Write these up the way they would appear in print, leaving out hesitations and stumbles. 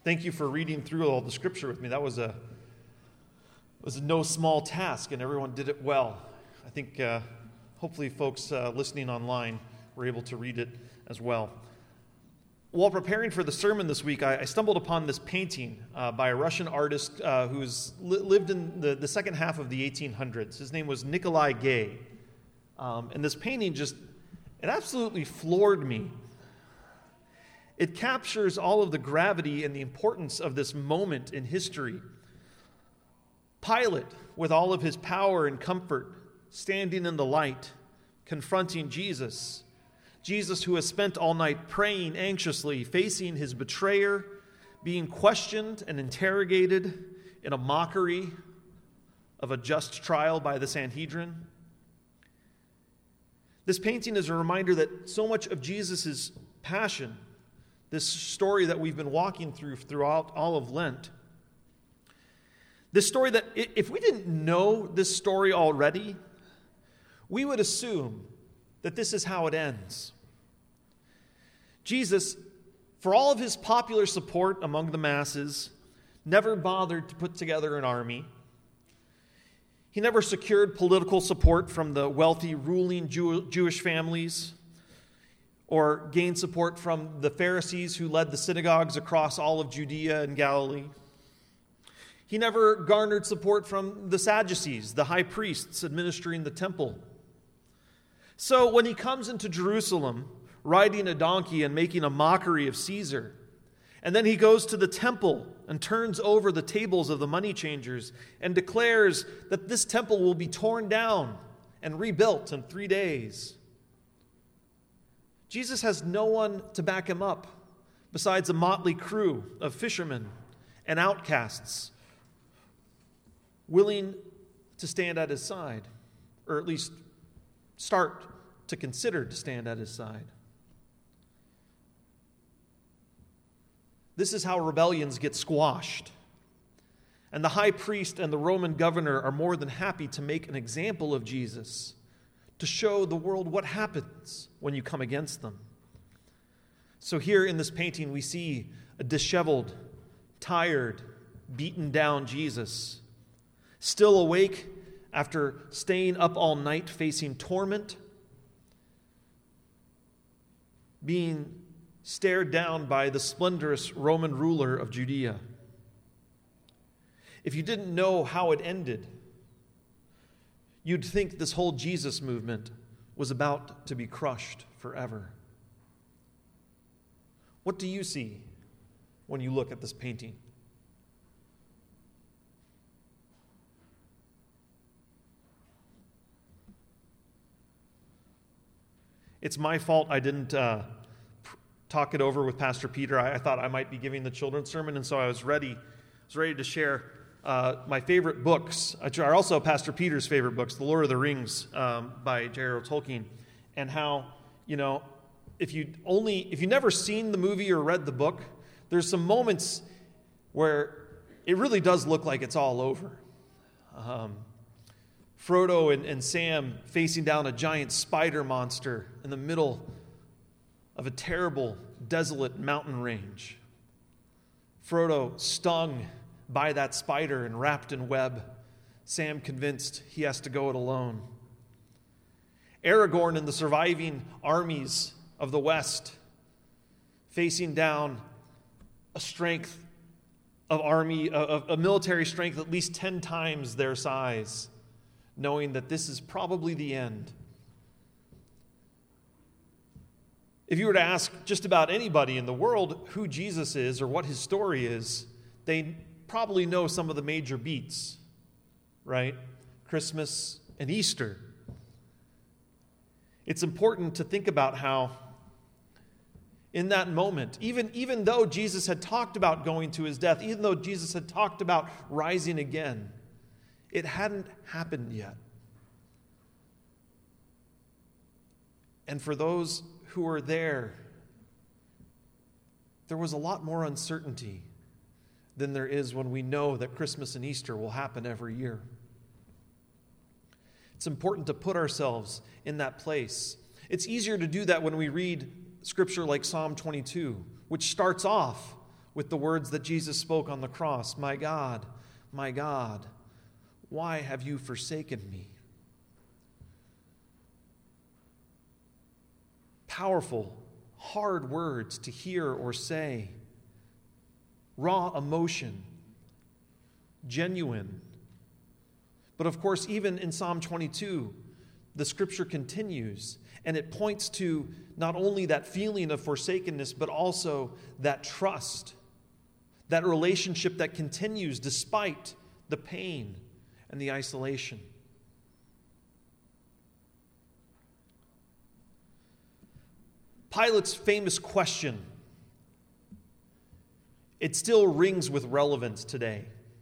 Thank you for reading through all the scripture with me. That was no small task, and everyone did it well. I think hopefully folks listening online were able to read it as well. While preparing for the sermon this week, I stumbled upon this painting by a Russian artist who's lived in the second half of the 1800s. His name was Nikolai Gay. And this painting it absolutely floored me. It captures all of the gravity and the importance of this moment in history. Pilate, with all of his power and comfort, standing in the light, confronting Jesus. Jesus, who has spent all night praying anxiously, facing his betrayer, being questioned and interrogated in a mockery of a just trial by the Sanhedrin. This painting is a reminder that so much of Jesus' passion, this story that we've been walking throughout all of Lent, this story that if we didn't know this story already, we would assume that this is how it ends. Jesus, for all of his popular support among the masses, never bothered to put together an army. He never secured political support from the wealthy ruling Jewish families or gained support from the Pharisees who led the synagogues across all of Judea and Galilee. He never garnered support from the Sadducees, the high priests administering the temple. So when he comes into Jerusalem, riding a donkey and making a mockery of Caesar, and then he goes to the temple and turns over the tables of the money changers and declares that this temple will be torn down and rebuilt in 3 days. Jesus has no one to back him up besides a motley crew of fishermen and outcasts willing to stand at his side, or at least start to consider to stand at his side. This is how rebellions get squashed. And the high priest and the Roman governor are more than happy to make an example of Jesus, to show the world what happens when you come against them. So here in this painting, we see a disheveled, tired, beaten down Jesus, still awake after staying up all night facing torment, being stared down by the splendorous Roman ruler of Judea. If you didn't know how it ended, you'd think this whole Jesus movement was about to be crushed forever. What do you see when you look at this painting? It's my fault I didn't talk it over with Pastor Peter. I thought I might be giving the children's sermon, and so I was ready to share my favorite books, which are also Pastor Peter's favorite books, The Lord of the Rings by J.R.R. Tolkien, and how, if you've never seen the movie or read the book, there's some moments where it really does look like it's all over. Frodo and Sam facing down a giant spider monster in the middle of a terrible, desolate mountain range. Frodo stung by that spider and wrapped in web. Sam convinced he has to go it alone. Aragorn and the surviving armies of the West facing down a strength of army, a military strength at least 10 times their size, knowing that this is probably the end. If you were to ask just about anybody in the world who Jesus is or what his story is, they probably know some of the major beats, right? Christmas and Easter. It's important to think about how in that moment, even though Jesus had talked about going to his death, even though Jesus had talked about rising again, it hadn't happened yet. And for those who were there was a lot more uncertainty than there is when we know that Christmas and Easter will happen every year. It's important to put ourselves in that place. It's easier to do that when we read scripture like Psalm 22, which starts off with the words that Jesus spoke on the cross, my God, why have you forsaken me?" Powerful, hard words to hear or say. Raw emotion. Genuine. But of course, even in Psalm 22, the scripture continues, and it points to not only that feeling of forsakenness, but also that trust, that relationship that continues despite the pain and the isolation. Pilate's famous question, it still rings with relevance today.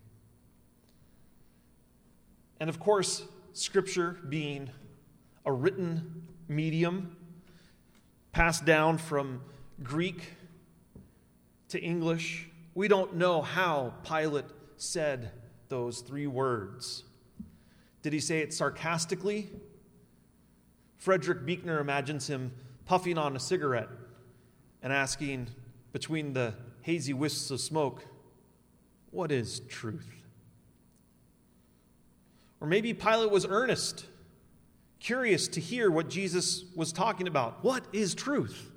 And of course, Scripture being a written medium, passed down from Greek to English, we don't know how Pilate said those three words. Did he say it sarcastically? Frederick Buechner imagines him puffing on a cigarette and asking, between the hazy wisps of smoke, "What is truth?" Or maybe Pilate was earnest, curious to hear what Jesus was talking about. What is truth?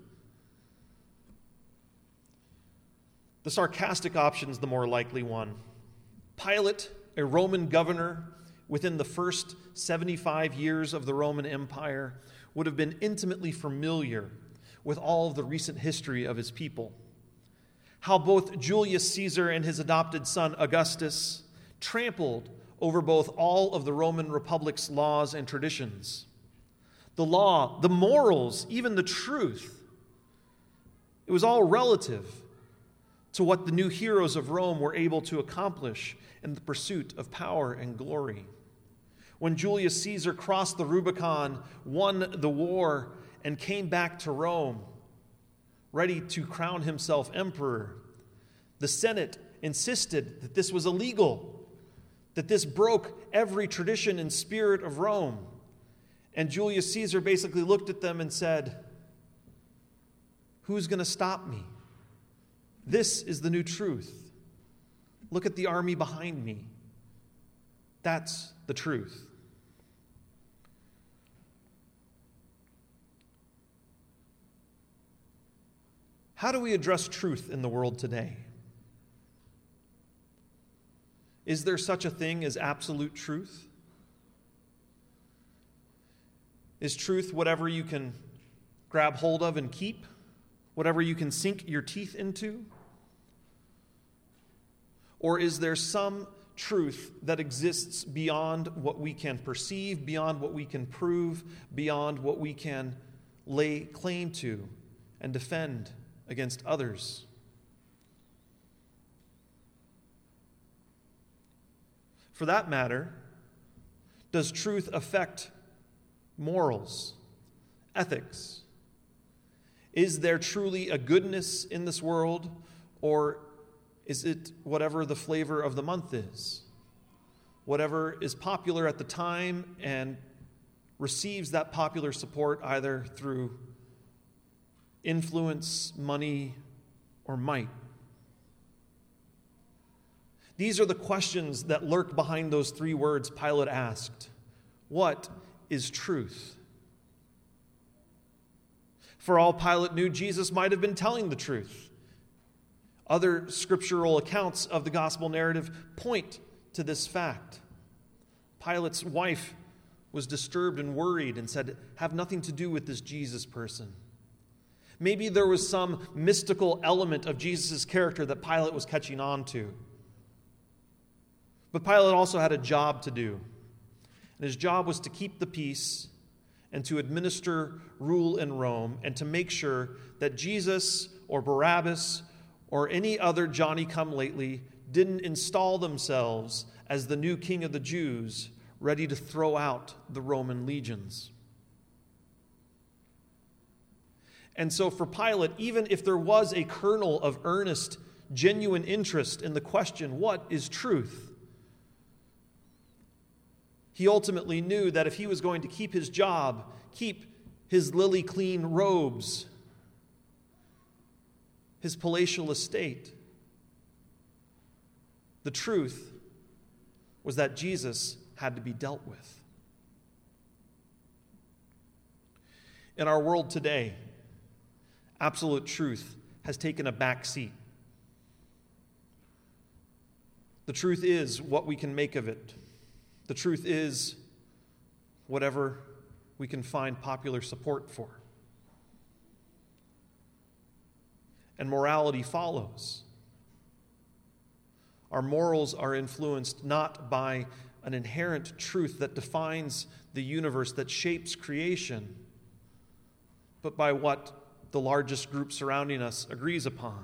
The sarcastic option is the more likely one. Pilate, a Roman governor within the first 75 years of the Roman Empire, would have been intimately familiar with all of the recent history of his people. How both Julius Caesar and his adopted son Augustus trampled over both all of the Roman Republic's laws and traditions. The law, the morals, even the truth. It was all relative to what the new heroes of Rome were able to accomplish in the pursuit of power and glory. When Julius Caesar crossed the Rubicon, won the war, and came back to Rome, ready to crown himself emperor, the Senate insisted that this was illegal, that this broke every tradition and spirit of Rome. And Julius Caesar basically looked at them and said, "Who's going to stop me? This is the new truth. Look at the army behind me. That's the truth." How do we address truth in the world today? Is there such a thing as absolute truth? Is truth whatever you can grab hold of and keep? Whatever you can sink your teeth into? Or is there some truth that exists beyond what we can perceive, beyond what we can prove, beyond what we can lay claim to and defend against others? For that matter, does truth affect morals, ethics? Is there truly a goodness in this world, or is it whatever the flavor of the month is? Whatever is popular at the time and receives that popular support either through influence, money, or might? These are the questions that lurk behind those three words Pilate asked. What is truth? For all Pilate knew, Jesus might have been telling the truth. Other scriptural accounts of the gospel narrative point to this fact. Pilate's wife was disturbed and worried and said, "Have nothing to do with this Jesus person." Maybe there was some mystical element of Jesus' character that Pilate was catching on to. But Pilate also had a job to do. And his job was to keep the peace and to administer rule in Rome and to make sure that Jesus or Barabbas or any other Johnny-come-lately didn't install themselves as the new king of the Jews, ready to throw out the Roman legions. And so for Pilate, even if there was a kernel of earnest, genuine interest in the question, what is truth? He ultimately knew that if he was going to keep his job, keep his lily-clean robes, his palatial estate, The truth was that Jesus had to be dealt with. In our world today, absolute truth has taken a back seat. The truth is what we can make of it. The truth is whatever we can find popular support for. And morality follows. Our morals are influenced not by an inherent truth that defines the universe, that shapes creation, but by what the largest group surrounding us agrees upon.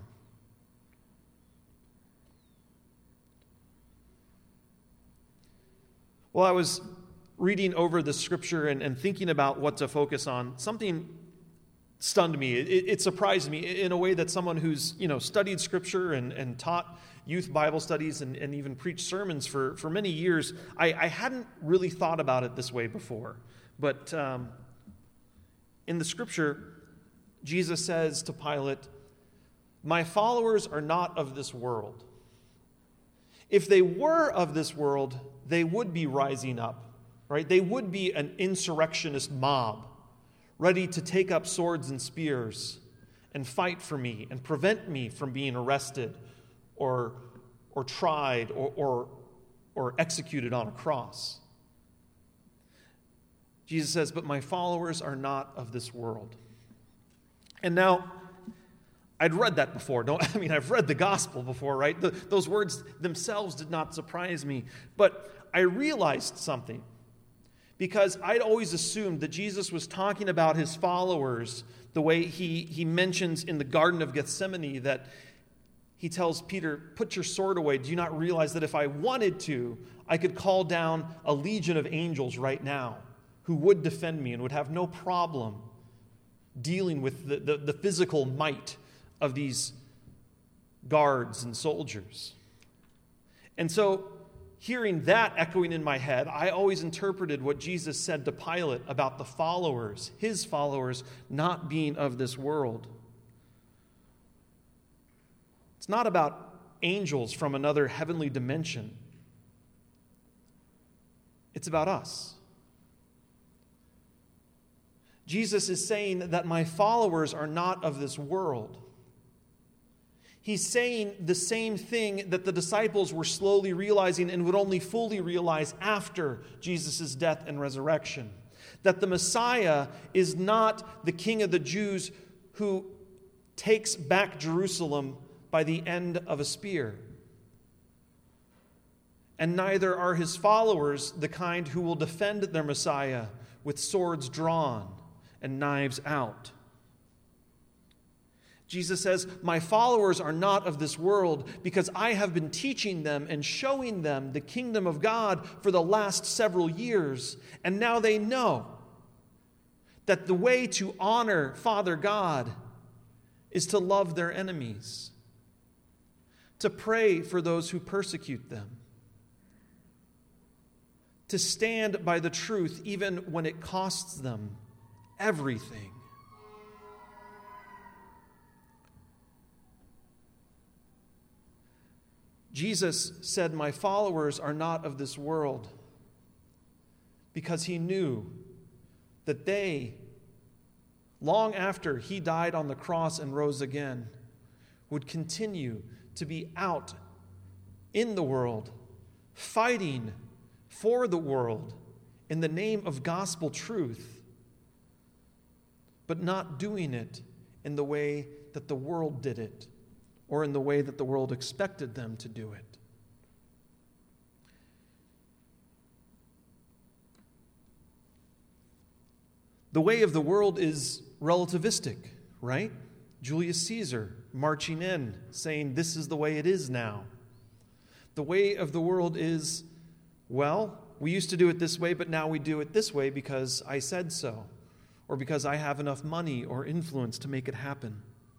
Well, I was reading over the scripture and thinking about what to focus on. Something stunned me. It surprised me in a way that someone who's studied scripture and taught youth Bible studies and even preached sermons for many years, I hadn't really thought about it this way before. But in the scripture, Jesus says to Pilate, "My followers are not of this world. If they were of this world, they would be rising up, right? They would be an insurrectionist mob, ready to take up swords and spears and fight for me and prevent me from being arrested or tried or executed on a cross." Jesus says, "But my followers are not of this world." And now, I'd read that before. I've read the gospel before, right? Those words themselves did not surprise me. But I realized something. Because I'd always assumed that Jesus was talking about his followers the way he mentions in the Garden of Gethsemane, that he tells Peter, "Put your sword away. Do you not realize that if I wanted to, I could call down a legion of angels right now who would defend me and would have no problem dealing with the physical might of these guards and soldiers?" And so, hearing that echoing in my head, I always interpreted what Jesus said to Pilate about the followers, his followers, not being of this world. It's not about angels from another heavenly dimension. It's about us. Jesus is saying that my followers are not of this world. He's saying the same thing that the disciples were slowly realizing and would only fully realize after Jesus' death and resurrection. That the Messiah is not the King of the Jews who takes back Jerusalem by the end of a spear. And neither are his followers the kind who will defend their Messiah with swords drawn and knives out. Jesus says, "My followers are not of this world because I have been teaching them and showing them the kingdom of God for the last several years. And now they know that the way to honor Father God is to love their enemies, to pray for those who persecute them, to stand by the truth even when it costs them everything." Jesus said, "My followers are not of this world," because he knew that they, long after he died on the cross and rose again, would continue to be out in the world, fighting for the world in the name of gospel truth, but not doing it in the way that the world did it, or in the way that the world expected them to do it. The way of the world is relativistic, right? Julius Caesar marching in, saying, "This is the way it is now." The way of the world is, well, we used to do it this way, but now we do it this way because I said so, or because I have enough money or influence to make it happen.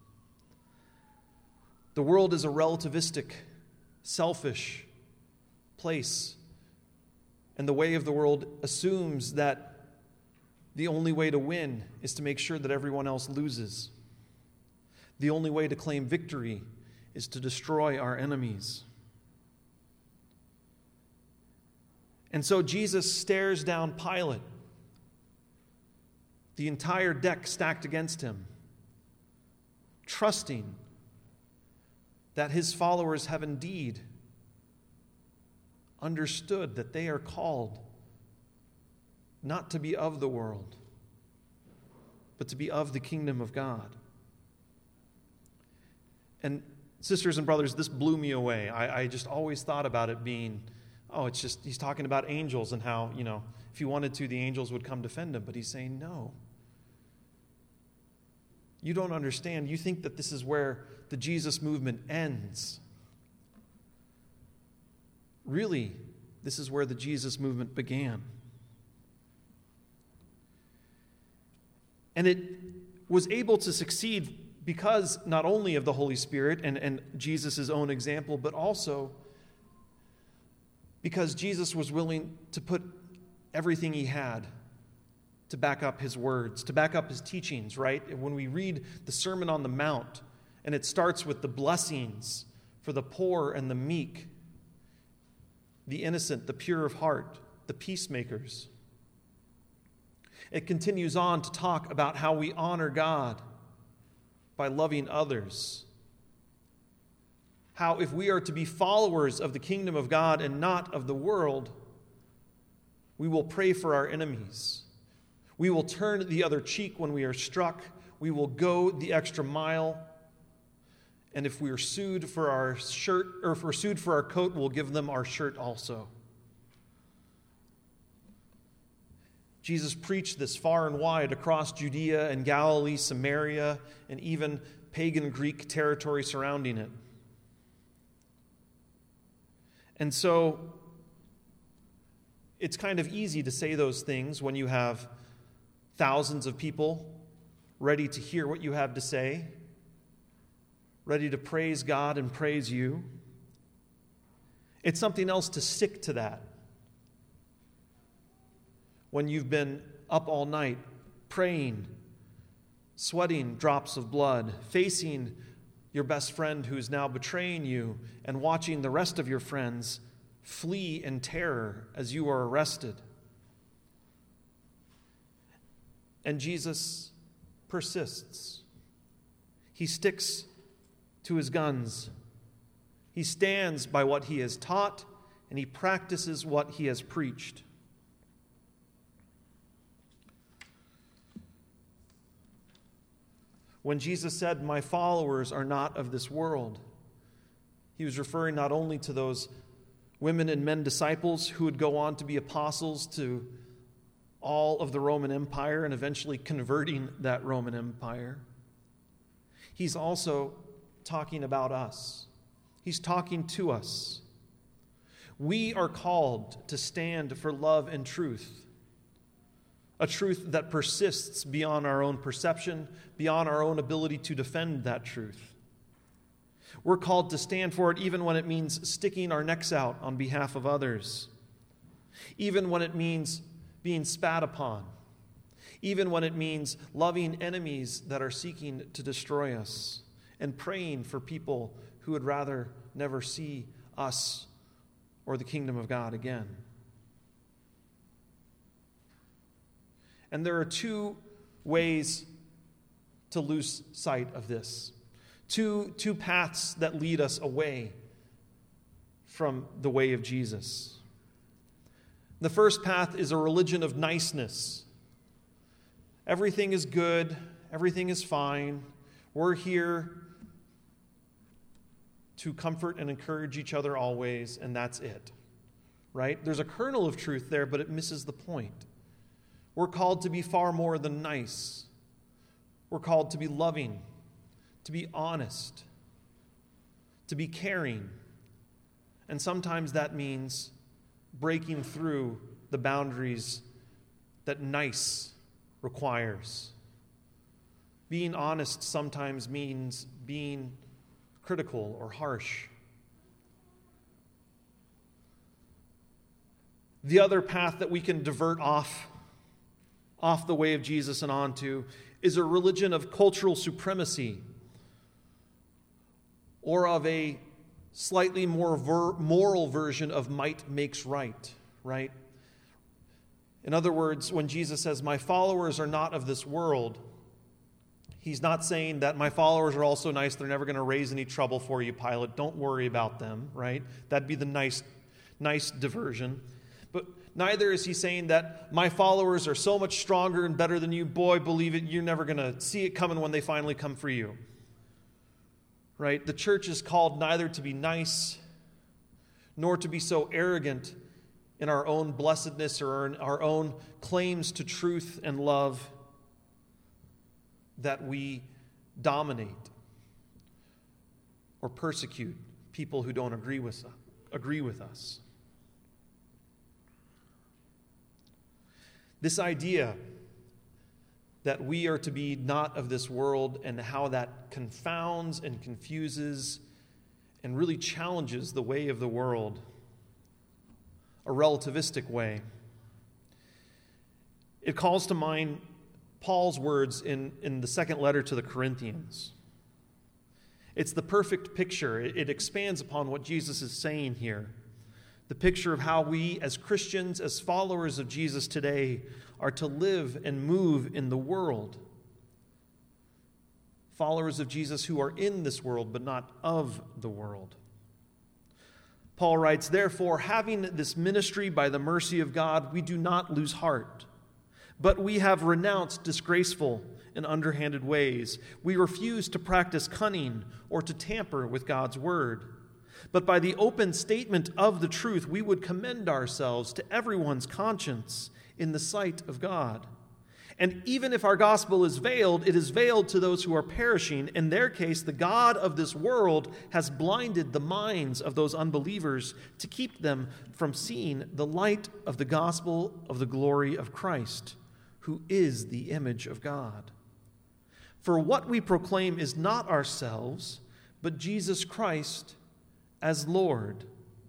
The world is a relativistic, selfish place. And the way of the world assumes that the only way to win is to make sure that everyone else loses. The only way to claim victory is to destroy our enemies. And so Jesus stares down Pilate, the entire deck stacked against him, trusting that his followers have indeed understood that they are called not to be of the world, but to be of the kingdom of God. And sisters and brothers, this blew me away. I just always thought about it being, it's just, he's talking about angels and how, if he wanted to, the angels would come defend him. But he's saying, no. You don't understand. You think that this is where the Jesus movement ends. Really, this is where the Jesus movement began. And it was able to succeed because not only of the Holy Spirit and Jesus' own example, but also because Jesus was willing to put everything he had to back up his words, to back up his teachings, right? When we read the Sermon on the Mount, and it starts with the blessings for the poor and the meek, the innocent, the pure of heart, the peacemakers. It continues on to talk about how we honor God by loving others. How if we are to be followers of the kingdom of God and not of the world, we will pray for our enemies. We will turn the other cheek when we are struck. We will go the extra mile. And if we are sued for our shirt, or if we're sued for our coat, we'll give them our shirt also. Jesus preached this far and wide across Judea and Galilee, Samaria, and even pagan Greek territory surrounding it. And so it's kind of easy to say those things when you have thousands of people ready to hear what you have to say, ready to praise God and praise you. It's something else to stick to that. When you've been up all night praying, sweating drops of blood, facing your best friend who's now betraying you, and watching the rest of your friends flee in terror as you are arrested. And Jesus persists. He sticks to his guns. He stands by what he has taught, and he practices what he has preached. When Jesus said, "My followers are not of this world," he was referring not only to those women and men disciples who would go on to be apostles to all of the Roman Empire and eventually converting that Roman Empire. He's also talking about us. He's talking to us. We are called to stand for love and truth. A truth that persists beyond our own perception, beyond our own ability to defend that truth. We're called to stand for it even when it means sticking our necks out on behalf of others. Even when it means being spat upon. Even when it means loving enemies that are seeking to destroy us. And praying for people who would rather never see us or the kingdom of God again. And there are two ways to lose sight of this. Two paths that lead us away from the way of Jesus. The first path is a religion of niceness. Everything is good. Everything is fine. We're here to comfort and encourage each other always, and that's it. Right? There's a kernel of truth there, but it misses the point. We're called to be far more than nice. We're called to be loving, to be honest, to be caring. And sometimes that means breaking through the boundaries that nice requires. Being honest sometimes means being critical or harsh. The other path that we can divert off the way of Jesus and onto is a religion of cultural supremacy, or of a slightly more moral version of might makes right, right? In other words, when Jesus says, my followers are not of this world, he's not saying that my followers are all so nice they're never going to raise any trouble for you, Pilate. Don't worry about them, right? That'd be the nice diversion. But neither is he saying that my followers are so much stronger and better than you. Boy, believe it, you're never going to see it coming when they finally come for you. Right? The church is called neither to be nice nor to be so arrogant in our own blessedness or in our own claims to truth and love that we dominate or persecute people who don't agree with us. This idea that we are to be not of this world and how that confounds and confuses and really challenges the way of the world, a relativistic way. It calls to mind Paul's words in the second letter to the Corinthians. It's the perfect picture. It expands upon what Jesus is saying here. The picture of how we, as Christians, as followers of Jesus today, are to live and move in the world. Followers of Jesus who are in this world, but not of the world. Paul writes, therefore, having this ministry by the mercy of God, we do not lose heart. But we have renounced disgraceful and underhanded ways. We refuse to practice cunning or to tamper with God's word. But by the open statement of the truth, we would commend ourselves to everyone's conscience in the sight of God. And even if our gospel is veiled, it is veiled to those who are perishing. In their case, the God of this world has blinded the minds of those unbelievers to keep them from seeing the light of the gospel of the glory of Christ, who is the image of God. For what we proclaim is not ourselves, but Jesus Christ as Lord,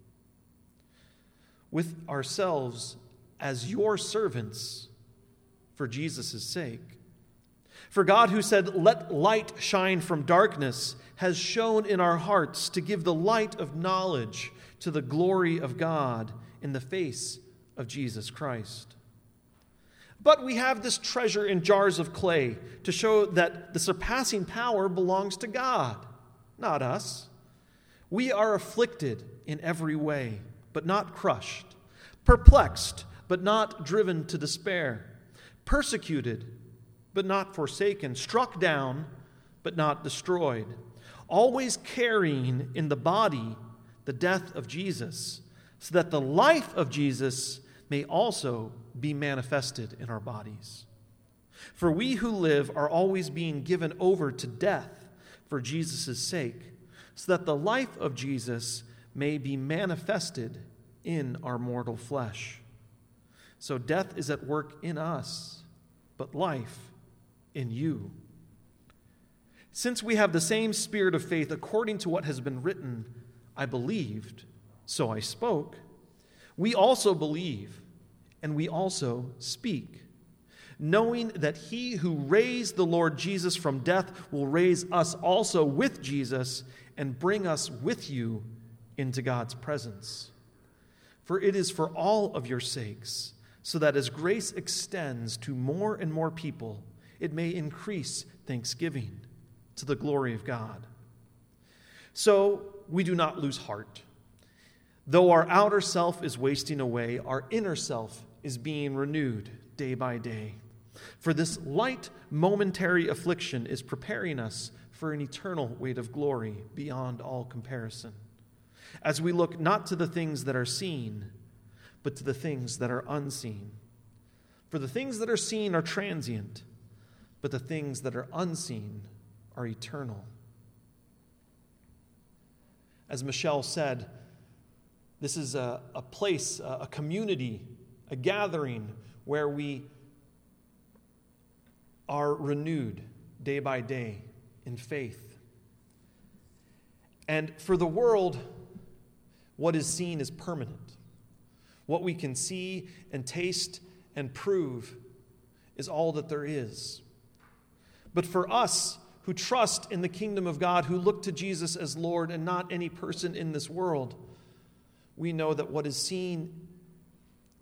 with ourselves as your servants for Jesus' sake. For God, who said, let light shine from darkness, has shone in our hearts to give the light of knowledge to the glory of God in the face of Jesus Christ. But we have this treasure in jars of clay to show that the surpassing power belongs to God, not us. We are afflicted in every way, but not crushed, perplexed, but not driven to despair, persecuted, but not forsaken, struck down, but not destroyed, always carrying in the body the death of Jesus, so that the life of Jesus may also be manifested in our bodies. For we who live are always being given over to death for Jesus' sake, so that the life of Jesus may be manifested in our mortal flesh. So death is at work in us, but life in you. Since we have the same spirit of faith, according to what has been written, I believed, so I spoke. We also believe, and we also speak, knowing that he who raised the Lord Jesus from death will raise us also with Jesus and bring us with you into God's presence. For it is for all of your sakes, so that as grace extends to more and more people, it may increase thanksgiving to the glory of God. So we do not lose heart. Though our outer self is wasting away, our inner self is being renewed day by day. For this light momentary affliction is preparing us for an eternal weight of glory beyond all comparison, as we look not to the things that are seen, but to the things that are unseen. For the things that are seen are transient, but the things that are unseen are eternal. As Michelle said, this is a place, a community, a gathering where we are renewed day by day in faith. And for the world, what is seen is permanent. What we can see and taste and prove is all that there is. But for us who trust in the kingdom of God, who look to Jesus as Lord and not any person in this world, we know that what is seen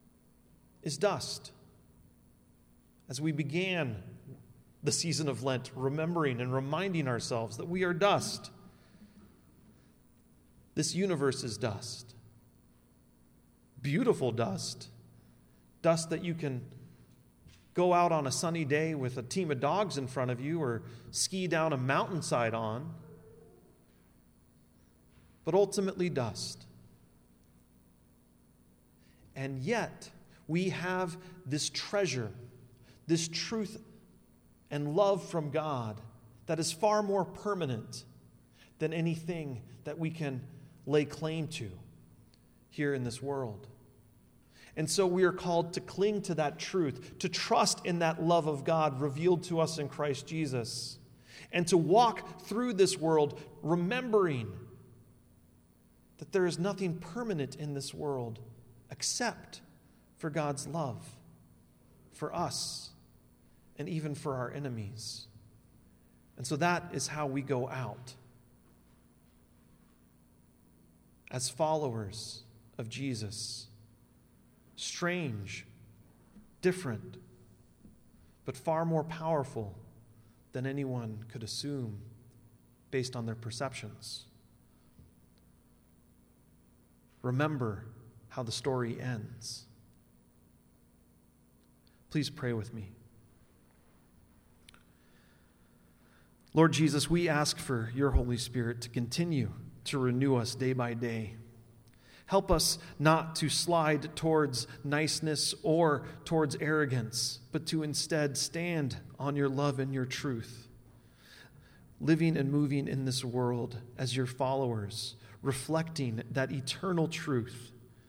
is dust. As we began the season of Lent, remembering and reminding ourselves that we are dust. This universe is dust. Beautiful dust. Dust that you can go out on a sunny day with a team of dogs in front of you or ski down a mountainside on. But ultimately dust. And yet, we have this treasure, this truth and love from God that is far more permanent than anything that we can lay claim to here in this world. And so we are called to cling to that truth, to trust in that love of God revealed to us in Christ Jesus, and to walk through this world remembering that there is nothing permanent in this world except for God's love for us and even for our enemies. And so that is how we go out as followers of Jesus. Strange, different, but far more powerful than anyone could assume based on their perceptions. Remember how the story ends. Please pray with me. Lord Jesus, we ask for your Holy Spirit to continue to renew us day by day. Help us not to slide towards niceness or towards arrogance, but to instead stand on your love and your truth, living and moving in this world as your followers, reflecting that eternal truth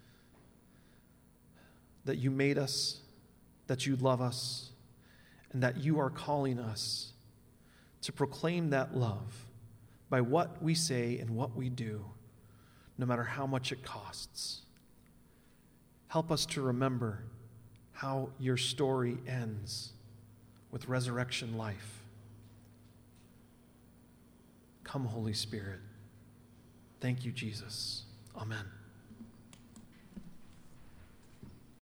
that you made us, that you love us, and that you are calling us to proclaim that love by what we say and what we do, no matter how much it costs. Help us to remember how your story ends with resurrection life. Come, Holy Spirit. Thank you, Jesus. Amen.